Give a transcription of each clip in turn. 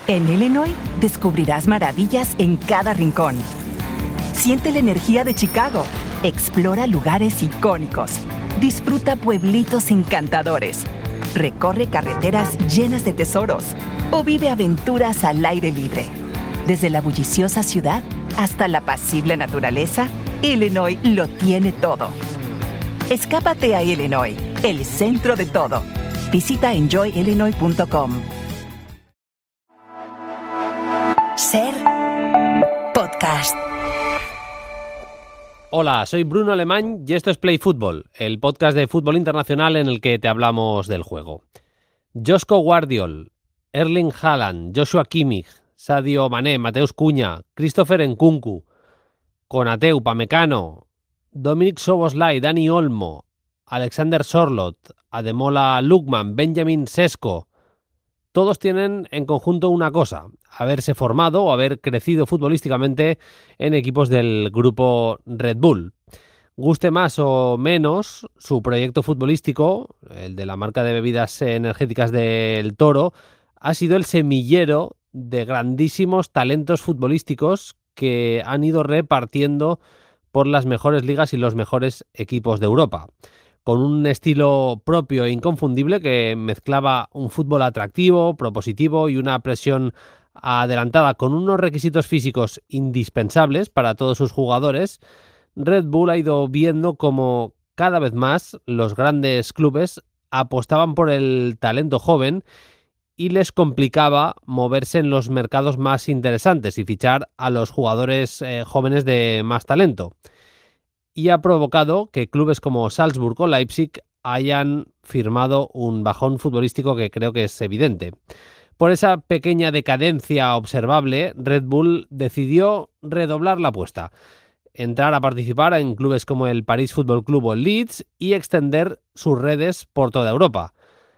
En Illinois descubrirás maravillas en cada rincón. Siente la energía de Chicago. Explora lugares icónicos. Disfruta pueblitos encantadores. Recorre carreteras llenas de tesoros. O vive aventuras al aire libre. Desde la bulliciosa ciudad hasta la apacible naturaleza, Illinois lo tiene todo. Escápate a Illinois, el centro de todo. Visita enjoyillinois.com. Ser podcast. Hola, soy Bruno Alemán y esto es Play Football, el podcast de fútbol internacional en el que te hablamos del juego. Joško Gvardiol, Erling Haaland, Joshua Kimmich, Sadio Mané, Mateus Cunha, Christopher Nkunku, Konate, Upamecano, Dominik Szoboszlai, Dani Olmo, Alexander Sorloth, Ademola Lookman, Benjamin Sesko. Todos tienen en conjunto una cosa: haberse formado o haber crecido futbolísticamente en equipos del grupo Red Bull. Guste más o menos su proyecto futbolístico, el de la marca de bebidas energéticas del Toro, ha sido el semillero de grandísimos talentos futbolísticos que han ido repartiendo por las mejores ligas y los mejores equipos de Europa, con un estilo propio e inconfundible que mezclaba un fútbol atractivo, propositivo y una presión adelantada con unos requisitos físicos indispensables para todos sus jugadores. Red Bull ha ido viendo cómo cada vez más los grandes clubes apostaban por el talento joven y les complicaba moverse en los mercados más interesantes y fichar a los jugadores jóvenes de más talento. Y ha provocado que clubes como Salzburg o Leipzig hayan firmado un bajón futbolístico que creo que es evidente. Por esa pequeña decadencia observable, Red Bull decidió redoblar la apuesta, entrar a participar en clubes como el Paris Football Club o el Leeds y extender sus redes por toda Europa.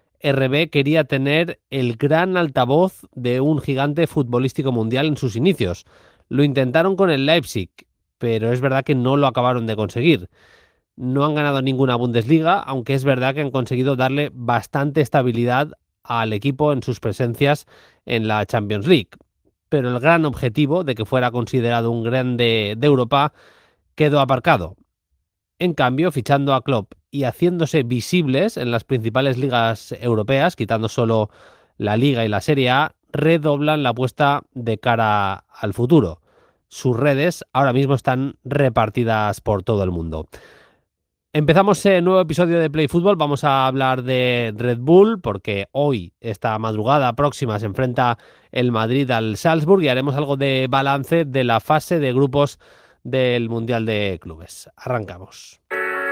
RB quería tener el gran altavoz de un gigante futbolístico mundial en sus inicios. Lo intentaron con el Leipzig, pero es verdad que no lo acabaron de conseguir. No han ganado ninguna Bundesliga, aunque es verdad que han conseguido darle bastante estabilidad al equipo en sus presencias en la Champions League. Pero el gran objetivo de que fuera considerado un grande de Europa quedó aparcado. En cambio, fichando a Klopp y haciéndose visibles en las principales ligas europeas, quitando solo la Liga y la Serie A, redoblan la apuesta de cara al futuro. Sus redes ahora mismo están repartidas por todo el mundo. Empezamos el nuevo episodio de Play Football. Vamos a hablar de Red Bull porque hoy, esta madrugada próxima, se enfrenta el Madrid al Salzburg y haremos algo de balance de la fase de grupos del Mundial de Clubes. Arrancamos.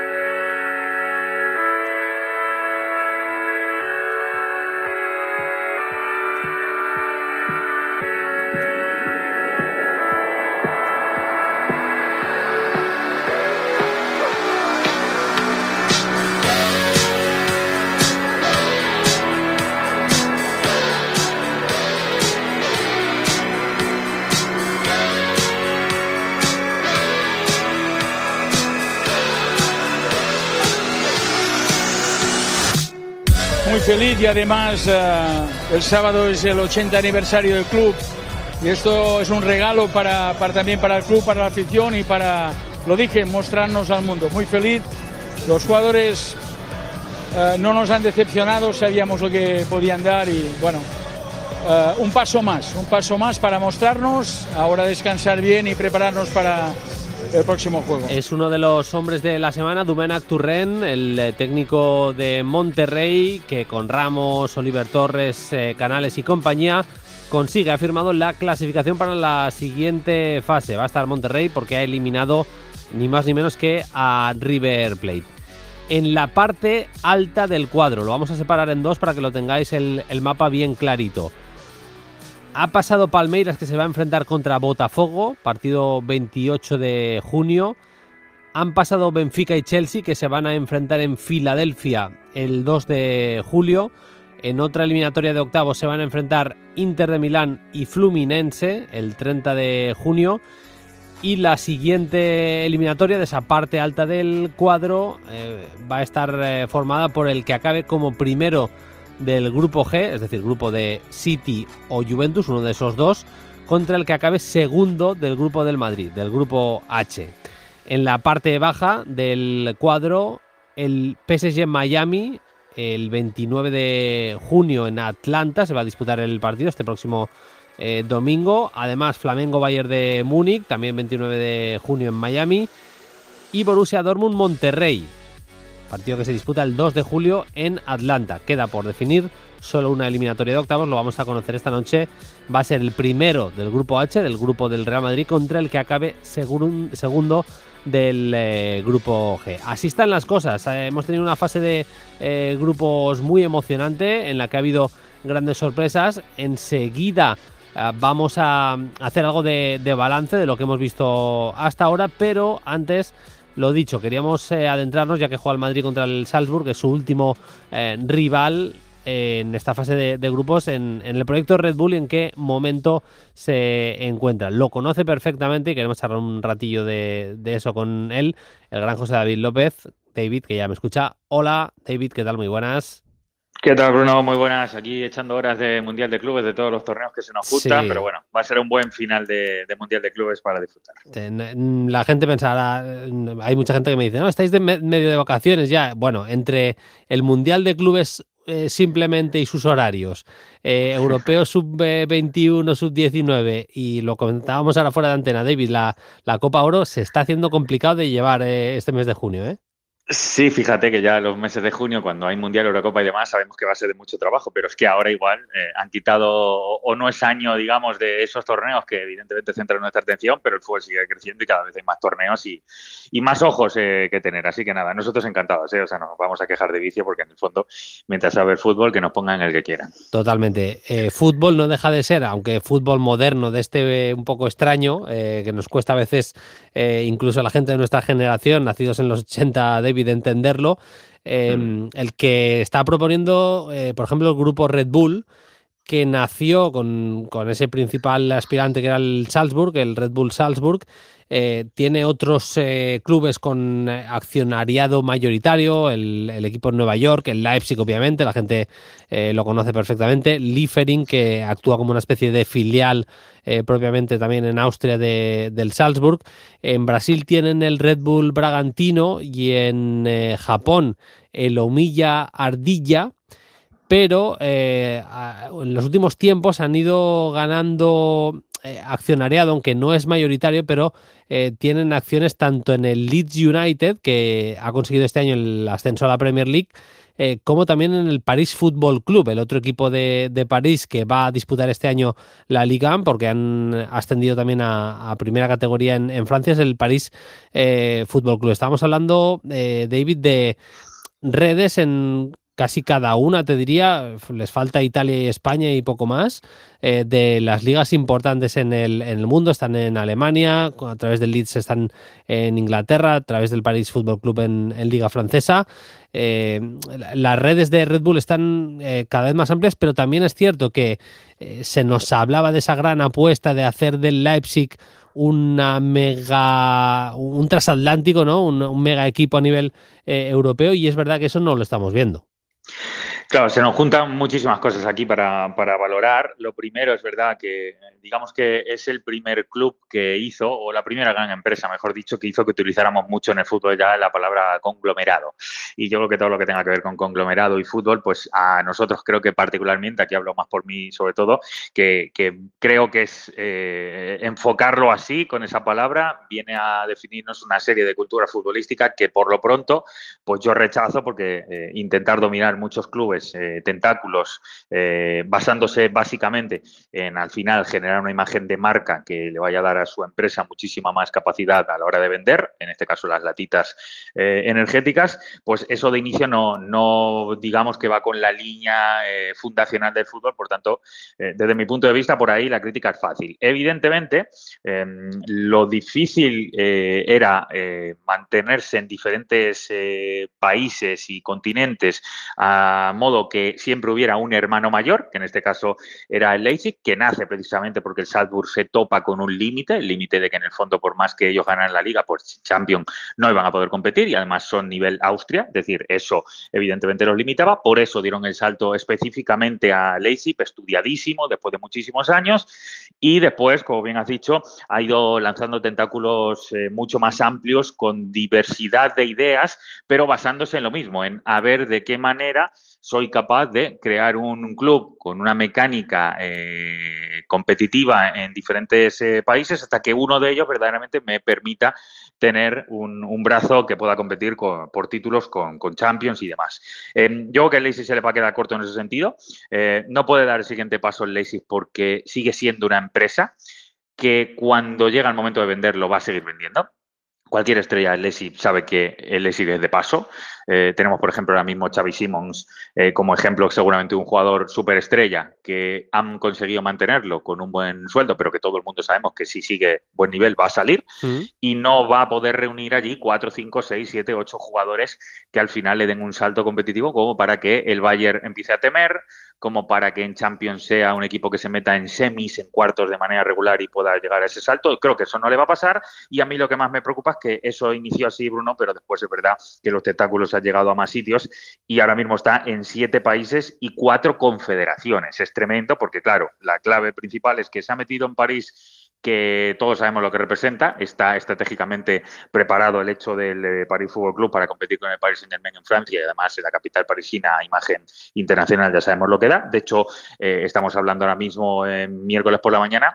Muy feliz y además el sábado es el 80 aniversario del club y esto es un regalo también para el club, para la afición y para, lo dije, mostrarnos al mundo. Muy feliz, los jugadores no nos han decepcionado, sabíamos lo que podían dar y bueno, un paso más para mostrarnos, ahora descansar bien y prepararnos para el próximo juego. Es uno de los hombres de la semana, Domènec Torrent, el técnico de Monterrey, que con Ramos, Oliver Torres, Canales y compañía ha firmado la clasificación para la siguiente fase. Va a estar Monterrey porque ha eliminado ni más ni menos que a River Plate. En la parte alta del cuadro, lo vamos a separar en dos para que lo tengáis el mapa bien clarito. Ha pasado Palmeiras, que se va a enfrentar contra Botafogo, partido 28 de junio. Han pasado Benfica y Chelsea, que se van a enfrentar en Filadelfia el 2 de julio. En otra eliminatoria de octavos se van a enfrentar Inter de Milán y Fluminense el 30 de junio. Y la siguiente eliminatoria de esa parte alta del cuadro va a estar formada por el que acabe como primero del grupo G, es decir, grupo de City o Juventus, uno de esos dos, contra el que acabe segundo del grupo del Madrid, del grupo H. En la parte baja del cuadro, el PSG Miami, el 29 de junio en Atlanta, se va a disputar el partido este próximo domingo. Además, Flamengo Bayern de Múnich, también 29 de junio en Miami. Y Borussia Dortmund Monterrey, partido que se disputa el 2 de julio en Atlanta. Queda por definir solo una eliminatoria de octavos, lo vamos a conocer esta noche. Va a ser el primero del grupo H, del grupo del Real Madrid, contra el que acabe segundo del grupo G. Así están las cosas. Hemos tenido una fase de grupos muy emocionante en la que ha habido grandes sorpresas. Enseguida vamos a hacer algo de balance de lo que hemos visto hasta ahora, pero antes, lo dicho, queríamos adentrarnos, ya que juega el Madrid contra el Salzburg, que es su último rival en esta fase de grupos, en el proyecto Red Bull y en qué momento se encuentra. Lo conoce perfectamente y queremos charlar un ratillo de eso con él, el gran José David López. David, que ya me escucha. Hola, David, ¿qué tal? Muy buenas. ¿Qué tal, Bruno? Muy buenas. Aquí echando horas de Mundial de Clubes, de todos los torneos que se nos juntan, Sí. pero bueno, va a ser un buen final de Mundial de Clubes para disfrutar. La gente pensará, hay mucha gente que me dice, no, estáis medio de vacaciones ya. Bueno, entre el Mundial de Clubes simplemente y sus horarios, europeo sub-21, sub-19, y lo comentábamos ahora fuera de antena, David, la Copa Oro se está haciendo complicado de llevar este mes de junio, ¿eh? Sí, fíjate que ya los meses de junio, cuando hay Mundial, Eurocopa y demás, sabemos que va a ser de mucho trabajo, pero es que ahora igual han quitado, o no es año, digamos, de esos torneos que evidentemente centran nuestra atención, pero el fútbol sigue creciendo y cada vez hay más torneos y más ojos que tener. Así que nada, nosotros encantados, o sea, no nos vamos a quejar de vicio porque en el fondo, mientras sabe el fútbol, que nos pongan el que quieran. Totalmente. Fútbol no deja de ser, aunque fútbol moderno de este un poco extraño, que nos cuesta a veces, incluso a la gente de nuestra generación, nacidos en los 80, David, de entenderlo, el que está proponiendo, por ejemplo, el grupo Red Bull, que nació con ese principal aspirante que era el Salzburg, el Red Bull Salzburg. Tiene otros clubes con accionariado mayoritario, el equipo en Nueva York, el Leipzig, obviamente, la gente lo conoce perfectamente, Liefering, que actúa como una especie de filial propiamente también en Austria del Salzburg. En Brasil tienen el Red Bull Bragantino y en Japón el Omiya Ardilla. Pero en los últimos tiempos han ido ganando accionariado, aunque no es mayoritario, pero tienen acciones tanto en el Leeds United, que ha conseguido este año el ascenso a la Premier League, como también en el París Football Club, el otro equipo de París que va a disputar este año la Ligue 1, porque han ascendido también a primera categoría en Francia, es el París Football Club. Estamos hablando, David, de redes en casi cada una, te diría, les falta Italia y España y poco más, de las ligas importantes en el mundo. Están en Alemania, a través del Leeds están en Inglaterra, a través del Paris Football Club en Liga Francesa. Las redes de Red Bull están cada vez más amplias, pero también es cierto que se nos hablaba de esa gran apuesta de hacer del Leipzig un transatlántico, ¿no? Un mega equipo a nivel europeo, y es verdad que eso no lo estamos viendo. Claro, se nos juntan muchísimas cosas aquí para valorar. Lo primero es verdad que digamos que es el primer club que hizo, o la primera gran empresa, mejor dicho, que hizo que utilizáramos mucho en el fútbol ya la palabra conglomerado. Y yo creo que todo lo que tenga que ver con conglomerado y fútbol, pues a nosotros creo que particularmente, aquí hablo más por mí sobre todo, que creo que es enfocarlo así, con esa palabra, viene a definirnos una serie de culturas futbolísticas que por lo pronto, pues yo rechazo, porque intentar dominar muchos clubes, tentáculos, basándose básicamente en al final generar una imagen de marca que le vaya a dar a su empresa muchísima más capacidad a la hora de vender, en este caso las latitas energéticas, pues eso de inicio no digamos que va con la línea fundacional del fútbol. Por tanto, desde mi punto de vista, por ahí la crítica es fácil. Evidentemente, lo difícil era mantenerse en diferentes países y continentes a modo modo que siempre hubiera un hermano mayor, que en este caso era el Leipzig, que nace precisamente porque el Salzburg se topa con un límite, el límite de que en el fondo, por más que ellos ganan la Liga, pues Champions no iban a poder competir y además son nivel Austria, es decir, eso evidentemente los limitaba, por eso dieron el salto específicamente a Leipzig, estudiadísimo, después de muchísimos años, y después, como bien has dicho, ha ido lanzando tentáculos mucho más amplios, con diversidad de ideas, pero basándose en lo mismo, en a ver de qué manera soy capaz de crear un club con una mecánica competitiva en diferentes países hasta que uno de ellos verdaderamente me permita tener un brazo que pueda competir por títulos con Champions y demás. Yo creo que el Leipzig se le va a quedar corto en ese sentido. No puede dar el siguiente paso el Leipzig porque sigue siendo una empresa que cuando llega el momento de venderlo va a seguir vendiendo. Cualquier estrella del Leipzig sabe que el Leipzig es de paso. Tenemos, por ejemplo, ahora mismo Xavi Simons como ejemplo, seguramente un jugador superestrella que han conseguido mantenerlo con un buen sueldo, pero que todo el mundo sabemos que si sigue buen nivel va a salir y no va a poder reunir allí 4, 5, 6, 7, 8 jugadores que al final le den un salto competitivo como para que el Bayern empiece a temer, como para que en Champions sea un equipo que se meta en semis, en cuartos de manera regular y pueda llegar a ese salto. Creo que eso no le va a pasar y a mí lo que más me preocupa es que eso inició así, Bruno, pero después es verdad que los tentáculos han llegado a más sitios y ahora mismo está en 7 países y 4 confederaciones. Es tremendo porque, claro, la clave principal es que se ha metido en París, que todos sabemos lo que representa. Está estratégicamente preparado el hecho del Paris Fútbol Club para competir con el Paris Saint-Germain en Francia y además en la capital parisina, imagen internacional, ya sabemos lo que da. De hecho, estamos hablando ahora mismo miércoles por la mañana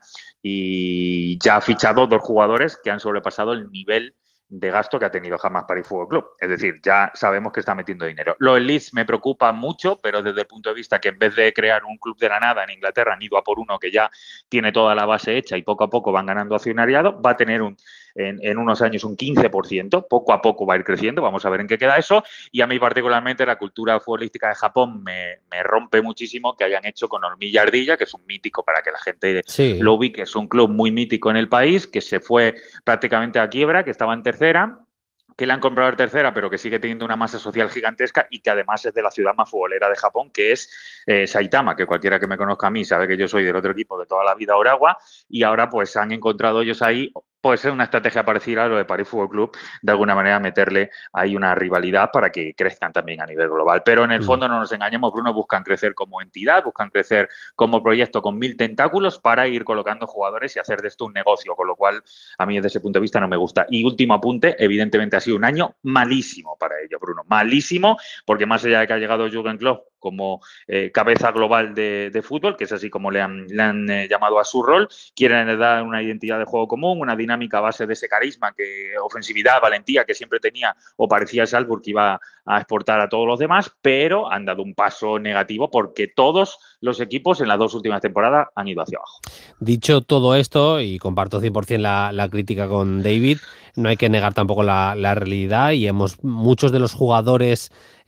y ya ha fichado 2 jugadores que han sobrepasado el nivel de gasto que ha tenido jamás Paris Fútbol Club. Es decir, ya sabemos que está metiendo dinero. Lo del Leeds me preocupa mucho, pero desde el punto de vista que en vez de crear un club de la nada en Inglaterra, han ido a por uno que ya tiene toda la base hecha y poco a poco van ganando accionariado, va a tener en unos años un 15%, poco a poco va a ir creciendo, vamos a ver en qué queda eso, y a mí particularmente la cultura futbolística de Japón me rompe muchísimo que hayan hecho con Hormilla Ardilla, que es un mítico para que la gente lo ubique, es un club muy mítico en el país, que se fue prácticamente a quiebra, que estaba en tercera, que le han comprado en tercera, pero que sigue teniendo una masa social gigantesca y que además es de la ciudad más futbolera de Japón, que es Saitama, que cualquiera que me conozca a mí sabe que yo soy del otro equipo de toda la vida, Orawa, y ahora pues han encontrado ellos ahí, puede ser una estrategia parecida a lo de Paris Fútbol Club, de alguna manera meterle ahí una rivalidad para que crezcan también a nivel global. Pero en el fondo no nos engañemos, Bruno, buscan crecer como entidad, buscan crecer como proyecto con 1000 tentáculos para ir colocando jugadores y hacer de esto un negocio, con lo cual a mí desde ese punto de vista no me gusta. Y último apunte, evidentemente ha sido un año malísimo para ellos, Bruno, malísimo, porque más allá de que ha llegado Jürgen Klopp como cabeza global de fútbol, que es así como le han llamado a su rol, quieren dar una identidad de juego común, una dinámica a base de ese carisma, ofensividad, valentía que siempre tenía o parecía el Salzburg que iba a exportar a todos los demás, pero han dado un paso negativo porque todos los equipos en las 2 últimas temporadas han ido hacia abajo. Dicho todo esto, y comparto 100% la crítica con David, no hay que negar tampoco la realidad y muchos de los jugadores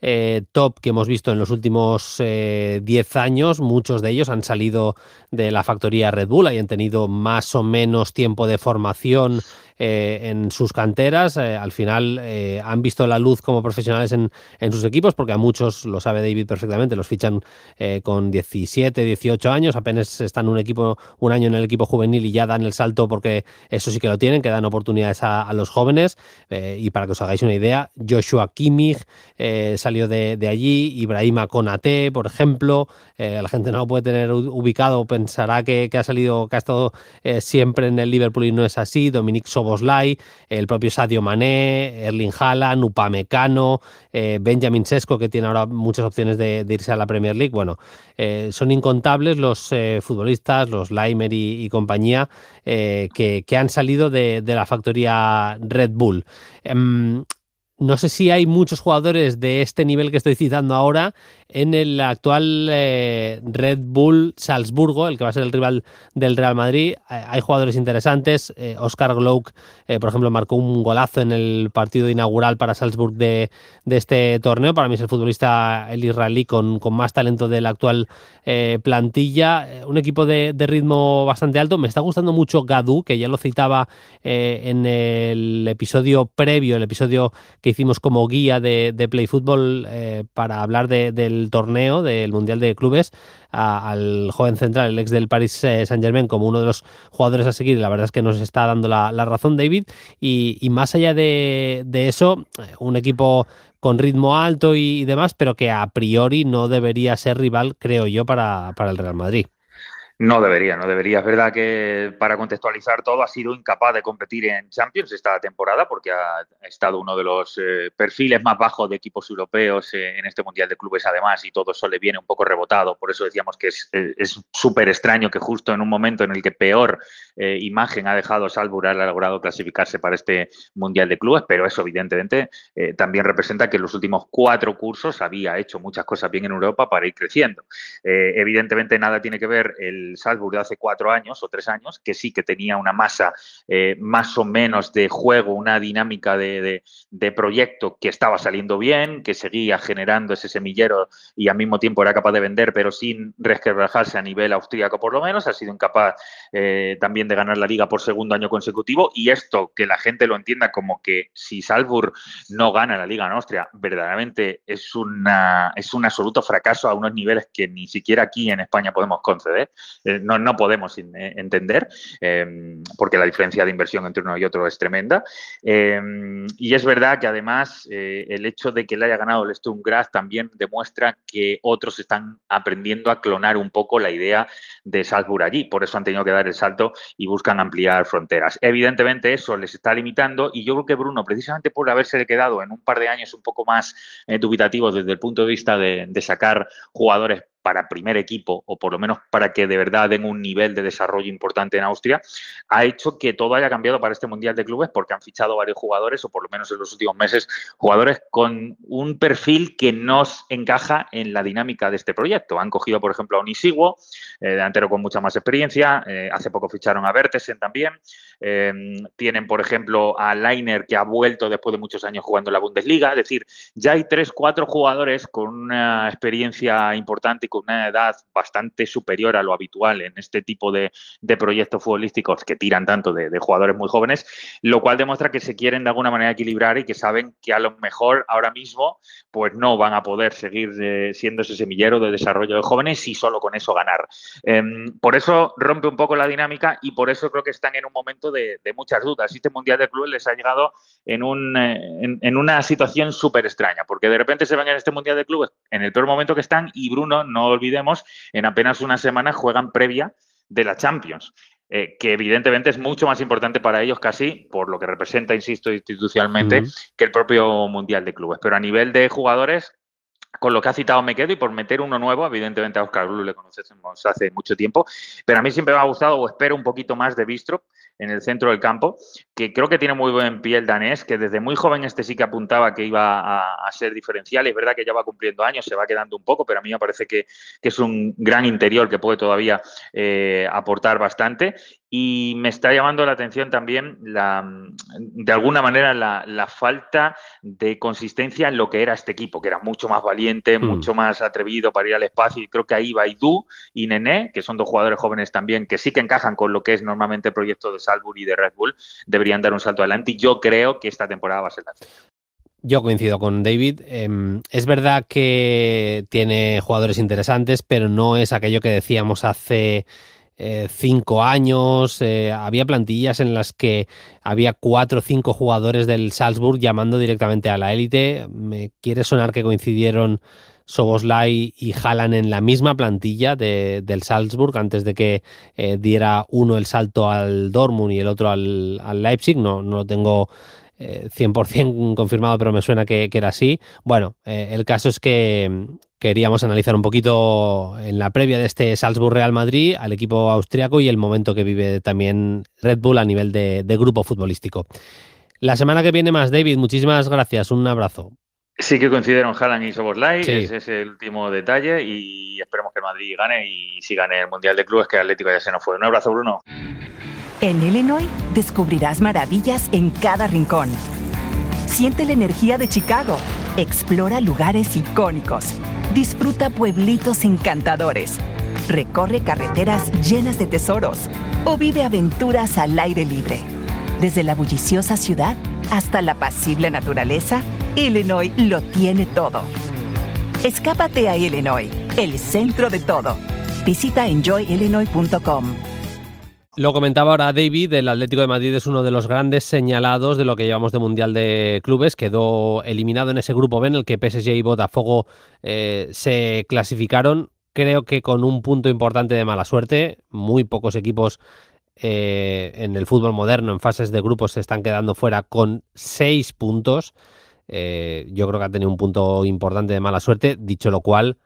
top que hemos visto en los últimos 10 años, muchos de ellos han salido de la factoría Red Bull y han tenido más o menos tiempo de formación en sus canteras. Al final han visto la luz como profesionales en sus equipos, porque a muchos, lo sabe David perfectamente, los fichan con 17, 18 años, apenas están un año en el equipo juvenil y ya dan el salto, porque eso sí que lo tienen, que dan oportunidades a los jóvenes. Y para que os hagáis una idea, Joshua Kimmich salió de allí, Ibrahima Konaté, por ejemplo. La gente no lo puede tener ubicado, pensará que ha estado siempre en el Liverpool y no es así. Dominic Szoboszlai, el propio Sadio Mané, Erling Haaland, Upamecano, Benjamin Sesko, que tiene ahora muchas opciones de irse a la Premier League. Bueno, son incontables los futbolistas, los Laimer y compañía, que han salido de la factoría Red Bull. No sé si hay muchos jugadores de este nivel que estoy citando ahora en el actual Red Bull Salzburgo, el que va a ser el rival del Real Madrid. Hay jugadores interesantes. Oscar Glouk, por ejemplo, marcó un golazo en el partido inaugural para Salzburg de este torneo. Para mí es el futbolista, el israelí, con más talento de la actual plantilla. Un equipo de ritmo bastante alto. Me está gustando mucho Gadou, que ya lo citaba en el episodio previo, el episodio que hicimos como guía de Play Football para hablar del torneo, del Mundial de Clubes, al joven central, el ex del Paris Saint-Germain, como uno de los jugadores a seguir. La verdad es que nos está dando la razón, David, y más allá de eso, un equipo con ritmo alto y demás, pero que a priori no debería ser rival, creo yo, para el Real Madrid. No debería. Es verdad que, para contextualizar todo, ha sido incapaz de competir en Champions esta temporada porque ha estado uno de los perfiles más bajos de equipos europeos en este Mundial de Clubes, además, y todo eso le viene un poco rebotado. Por eso decíamos que es súper extraño que justo en un momento en el que peor imagen ha dejado Salzburg, ha logrado clasificarse para este Mundial de Clubes, pero eso evidentemente también representa que en los últimos 4 cursos había hecho muchas cosas bien en Europa para ir creciendo. Evidentemente nada tiene que ver el Salzburg de hace 4 años o 3 años, que sí que tenía una masa más o menos de juego, una dinámica de proyecto que estaba saliendo bien, que seguía generando ese semillero y al mismo tiempo era capaz de vender, pero sin resquebrajarse a nivel austríaco por lo menos. Ha sido incapaz también de ganar la Liga por segundo año consecutivo, y esto, que la gente lo entienda como que si Salzburg no gana la Liga en Austria, verdaderamente es un absoluto fracaso a unos niveles que ni siquiera aquí en España podemos conceder. No podemos entender, porque la diferencia de inversión entre uno y otro es tremenda. Y es verdad que además el hecho de que le haya ganado el Sturm Graz también demuestra que otros están aprendiendo a clonar un poco la idea de Salzburg allí. Por eso han tenido que dar el salto y buscan ampliar fronteras. Evidentemente eso les está limitando, y yo creo que Bruno, precisamente por haberse quedado en un par de años un poco más dubitativos desde el punto de vista de sacar jugadores para primer equipo, o por lo menos para que de verdad den un nivel de desarrollo importante en Austria, ha hecho que todo haya cambiado para este Mundial de Clubes, porque han fichado varios jugadores, o por lo menos en los últimos meses, jugadores con un perfil que nos encaja en la dinámica de este proyecto. Han cogido, por ejemplo, a Onisiwo, delantero con mucha más experiencia. Hace poco ficharon a Bertesen también. Tienen, por ejemplo, a Leiner, que ha vuelto después de muchos años jugando en la Bundesliga. Es decir, ya hay 3-4 jugadores con una experiencia importante y con una edad bastante superior a lo habitual en este tipo de proyectos futbolísticos que tiran tanto de jugadores muy jóvenes, lo cual demuestra que se quieren de alguna manera equilibrar y que saben que a lo mejor ahora mismo pues no van a poder seguir siendo ese semillero de desarrollo de jóvenes y solo con eso ganar. Por eso rompe un poco la dinámica, y por eso creo que están en un momento de muchas dudas. Este Mundial de Clubes les ha llegado en una situación súper extraña, porque de repente se ven en este Mundial de Clubes en el peor momento que están, y Bruno, no olvidemos, en apenas una semana juegan previa de la Champions, que evidentemente es mucho más importante para ellos casi, por lo que representa, insisto, institucionalmente, que el propio Mundial de Clubes. Pero a nivel de jugadores, con lo que ha citado me quedo, y por meter uno nuevo, evidentemente a Óscar Blue le conocemos hace mucho tiempo, pero a mí siempre me ha gustado, o espero un poquito más, de Bistrup en el centro del campo, que creo que tiene muy buen pie el danés, que desde muy joven sí que apuntaba que iba a ser diferencial. Es verdad que ya va cumpliendo años, se va quedando un poco, pero a mí me parece que es un gran interior que puede todavía aportar bastante. Y me está llamando la atención también, de alguna manera, la falta de consistencia en lo que era este equipo, que era mucho más valiente, mucho más atrevido para ir al espacio. Y creo que ahí Baidú y Nené, que son 2 jugadores jóvenes también, que sí que encajan con lo que es normalmente el proyecto de Salzburg y de Red Bull, deberían dar un salto adelante. Y yo creo que esta temporada va a ser la suya. Yo coincido con David. Es verdad que tiene jugadores interesantes, pero no es aquello que decíamos hace 5 años. Había plantillas en las que había 4 o 5 jugadores del Salzburg llamando directamente a la élite. Me quiere sonar que coincidieron Szoboszlai y Haaland en la misma plantilla del Salzburg antes de que diera uno el salto al Dortmund y el otro al Leipzig. No lo tengo 100% confirmado, pero me suena que era así. Bueno, el caso es que queríamos analizar un poquito en la previa de este Salzburg-Real Madrid al equipo austriaco y el momento que vive también Red Bull a nivel de grupo futbolístico. La semana que viene más, David, muchísimas gracias, un abrazo. Sí que coincidieron Haaland y Szoboszlai, sí. Ese es el último detalle, y esperemos que el Madrid gane, y si gane el Mundial de Clubes, que el Atlético ya se nos fue. Un abrazo, Bruno. En Illinois descubrirás maravillas en cada rincón. Siente la energía de Chicago. Explora lugares icónicos. Disfruta pueblitos encantadores. Recorre carreteras llenas de tesoros. O vive aventuras al aire libre. Desde la bulliciosa ciudad hasta la apacible naturaleza, Illinois lo tiene todo. Escápate a Illinois, el centro de todo. Visita enjoyillinois.com. Lo comentaba ahora David, el Atlético de Madrid es uno de los grandes señalados de lo que llevamos de Mundial de Clubes. Quedó eliminado en ese grupo B en el que PSG y Botafogo se clasificaron, creo que con un punto importante de mala suerte. Muy pocos equipos en el fútbol moderno en fases de grupos se están quedando fuera con 6 puntos. Yo creo que ha tenido un punto importante de mala suerte, dicho lo cual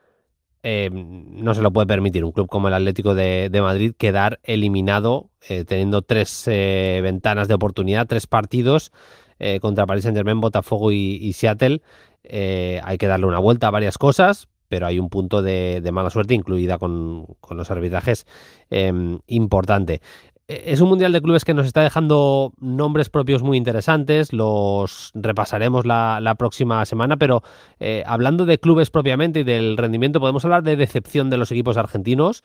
no se lo puede permitir un club como el Atlético de Madrid quedar eliminado teniendo 3 ventanas de oportunidad, 3 partidos contra Paris Saint-Germain, Botafogo y Seattle. Hay que darle una vuelta a varias cosas, pero hay un punto de mala suerte incluida con los arbitrajes importante. Es un Mundial de Clubes que nos está dejando nombres propios muy interesantes, los repasaremos la próxima semana, pero hablando de clubes propiamente y del rendimiento, podemos hablar de decepción de los equipos argentinos.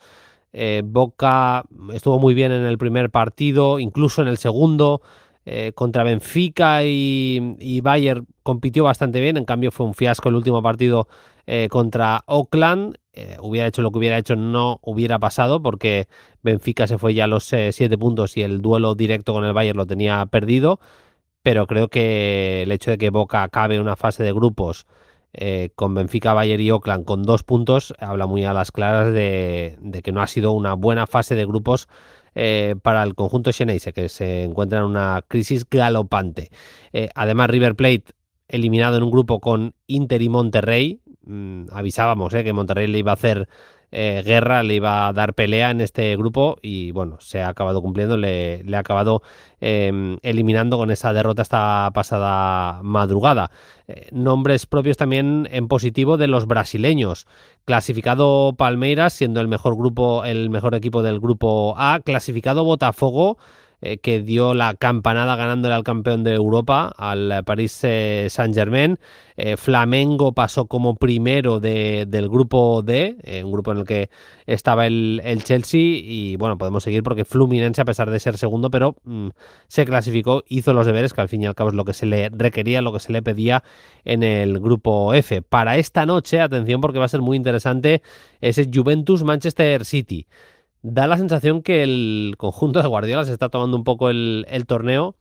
Boca estuvo muy bien en el primer partido, incluso en el segundo, contra Benfica y Bayern compitió bastante bien, en cambio fue un fiasco el último partido contra Oakland. Hubiera hecho lo que hubiera hecho, no hubiera pasado porque Benfica se fue ya a los 7 puntos y el duelo directo con el Bayern lo tenía perdido, pero creo que el hecho de que Boca acabe una fase de grupos con Benfica, Bayern y Oakland con 2 puntos habla muy a las claras de que no ha sido una buena fase de grupos para el conjunto xeneize, que se encuentra en una crisis galopante. Además, River Plate eliminado en un grupo con Inter y Monterrey. Avisábamos que Monterrey le iba a hacer guerra, le iba a dar pelea en este grupo y bueno, se ha acabado cumpliendo, le ha acabado eliminando con esa derrota esta pasada madrugada. Nombres propios también en positivo de los brasileños. Clasificado Palmeiras, siendo el mejor equipo del grupo A. Clasificado Botafogo, que dio la campanada ganándole al campeón de Europa, al Paris Saint-Germain. Flamengo pasó como primero del grupo D, un grupo en el que estaba el Chelsea, y bueno, podemos seguir porque Fluminense, a pesar de ser segundo, pero se clasificó, hizo los deberes, que al fin y al cabo es lo que se le requería, lo que se le pedía en el grupo F. Para esta noche, atención porque va a ser muy interesante, ese Juventus-Manchester City. Da la sensación que el conjunto de Guardiola se está tomando un poco el torneo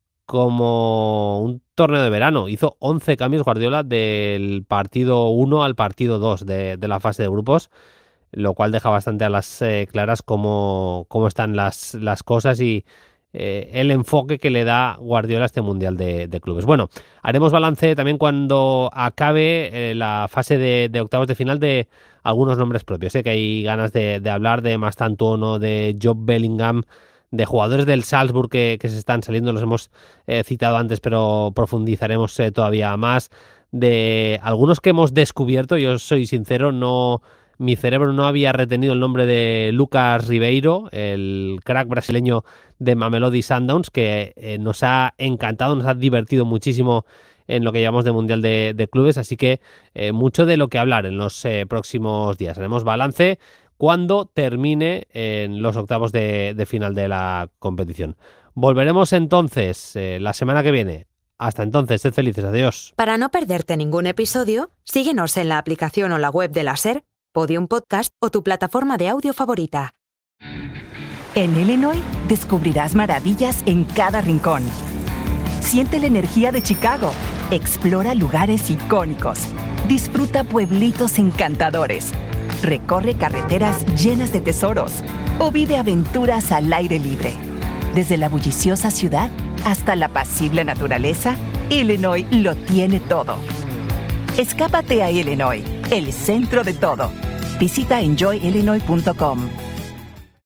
como un torneo de verano. Hizo 11 cambios Guardiola del partido 1 al partido 2 de la fase de grupos, lo cual deja bastante a las claras cómo están las cosas y el enfoque que le da Guardiola a este Mundial de Clubes. Bueno, haremos balance también cuando acabe la fase de octavos de final de algunos nombres propios. Sé que hay ganas de hablar de Mastantuono, de Job Bellingham, de jugadores del Salzburg que se están saliendo, los hemos citado antes, pero profundizaremos todavía más, de algunos que hemos descubierto. Yo soy sincero, mi cerebro no había retenido el nombre de Lucas Ribeiro, el crack brasileño de Mamelodi Sundowns, que nos ha encantado, nos ha divertido muchísimo en lo que llamamos de Mundial de Clubes, así que mucho de lo que hablar en los próximos días. Haremos balance cuando termine en los octavos de final de la competición. Volveremos entonces la semana que viene. Hasta entonces, sed felices, adiós. Para no perderte ningún episodio, síguenos en la aplicación o la web de la SER, Podium Podcast o tu plataforma de audio favorita. En Illinois descubrirás maravillas en cada rincón. Siente la energía de Chicago. Explora lugares icónicos. Disfruta pueblitos encantadores. Recorre carreteras llenas de tesoros o vive aventuras al aire libre. Desde la bulliciosa ciudad hasta la apacible naturaleza, Illinois lo tiene todo. Escápate a Illinois, el centro de todo. Visita enjoyillinois.com.